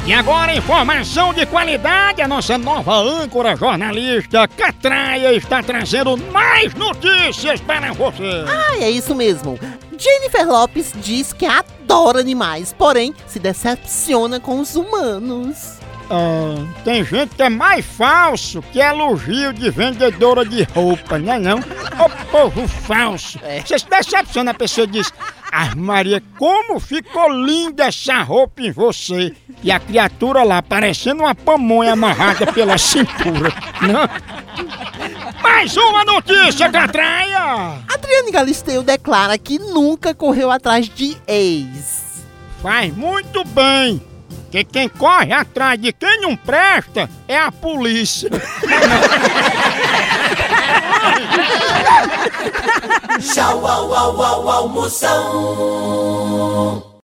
E agora, informação de qualidade, a nossa nova âncora jornalista Catraia está trazendo mais notícias para você. É isso mesmo. Jennifer Lopez diz que adora animais, porém se decepciona com os humanos. Tem gente que é mais falso que elogio de vendedora de roupa, né não? Ô povo falso! Você se decepciona, a pessoa diz: Maria, como ficou linda essa roupa em você! E a criatura lá parecendo uma pamonha amarrada pela cintura, não? Mais uma notícia, Catraia! Adriane Galisteu declara que nunca correu atrás de ex. Faz muito bem! Que quem corre atrás de quem não presta é a polícia. Tchau, au, au, au, almoção.